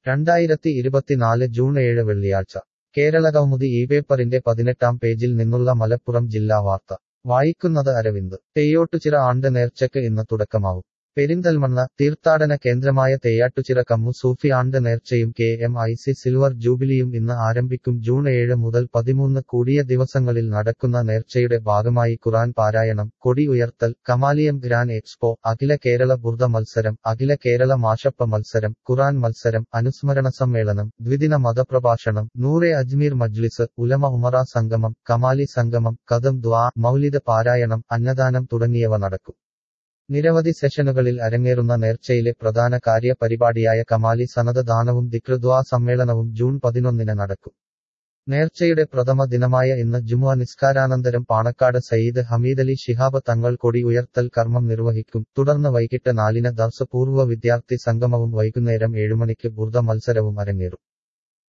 2024 June 7 വെള്ളിയാഴ്ച കേരളകൗമുദി ഈ പേപ്പറിന്റെ 18-ാം പേജിൽ നിന്നുള്ള മലപ്പുറം ജില്ലാ വാർത്ത വായിക്കുന്നത് അരവിന്ദ് തെയ്യോട്ടുചിറ ആണ്ട് നേർച്ചയ്ക്ക് ഇന്ന് തുടക്കമാവും പെരിന്തൽമണ്ണ തീർത്ഥാടന കേന്ദ്രമായ തെയ്യാട്ടുചിറ കമ്മു സൂഫി ആണ്ട് നേർച്ചയും KMIC സിൽവർ ജൂബിലിയും ഇന്ന് ആരംഭിക്കും. ജൂൺ 7 മുതൽ 13 കൂടിയ ദിവസങ്ങളിൽ നടക്കുന്ന നേർച്ചയുടെ ഭാഗമായി ഖുർആൻ പാരായണം, കൊടി ഉയർത്തൽ, കമാലിയം ഗ്രാൻഡ് എക്സ്പോ, അഖില കേരള ബുർദ മത്സരം, അഖില കേരള മാഷപ്പ മത്സരം, ഖുർആൻ മത്സരം, അനുസ്മരണ സമ്മേളനം, ദ്വിദിന മതപ്രഭാഷണം, നൂറെ അജ്മീർ മജ്ലിസ്, ഉലമ ഉമറ സംഗമം, കമാലി സംഗമം, കദം ദുആ, മൗലിദ് പാരായണം, അന്നദാനം തുടങ്ങിയവ നടക്കും. നിരവധി സെഷനുകളിൽ അരങ്ങേറുന്ന നേർച്ചയിലെ പ്രധാന കാര്യ പരിപാടിയായ കമാലി സനദ ദാനവും ദിക്ർ ദുആ സമ്മേളനവും ജൂൺ 11 നടക്കും. നേർച്ചയുടെ പ്രഥമ ദിനമായ ഇന്ന് ജുമുഅ നിസ്കാരാനന്തരം പാണക്കാട് സയ്യിദ് ഹമീദലി ശിഹാബ് തങ്ങൾ കൊടി ഉയർത്തൽ കർമ്മം നിർവഹിക്കും. തുടർന്ന് വൈകിട്ട് 4 ദർസ് പൂർവ്വ വിദ്യാർത്ഥി സംഗമവും വൈകുന്നേരം 7 ബുർദ മത്സരവും അരങ്ങേറും.